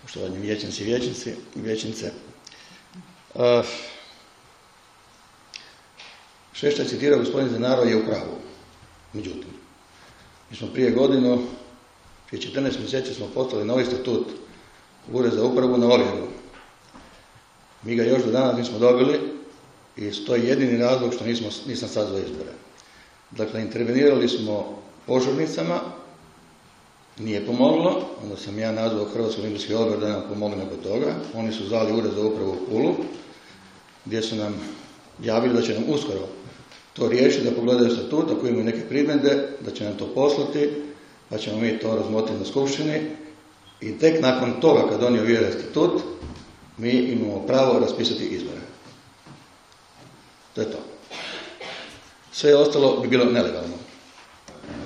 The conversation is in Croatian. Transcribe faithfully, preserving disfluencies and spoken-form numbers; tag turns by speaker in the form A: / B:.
A: poštovani vijećnici i vijećnici i vijećnice. Sve što je citirao gospodin Zanaro je u pravu. Međutim, mi smo prije godinu, prije četrnaest mjeseci smo poslali novi statut u Ured za upravu na ovjeru. Mi ga još do danas nismo dobili i to je jedini razlog što nismo, nisam sazvao izbore. Dakle, intervenirali smo požurnicama, nije pomoglo, onda sam ja nazvao Hrvatski olimpijski odbor da nam pomogne oko toga. Oni su zvali Ured za upravu u Pulu, gdje su nam javili da će nam uskoro to riješiti, da pogledaju statut, ako imaju neke primjedbe, da će nam to poslati, pa ćemo mi to razmotriti na skupštini i tek nakon toga, kad oni ovjere statut, mi imamo pravo raspisati izbore. To je to. Sve ostalo bi bilo nelegalno.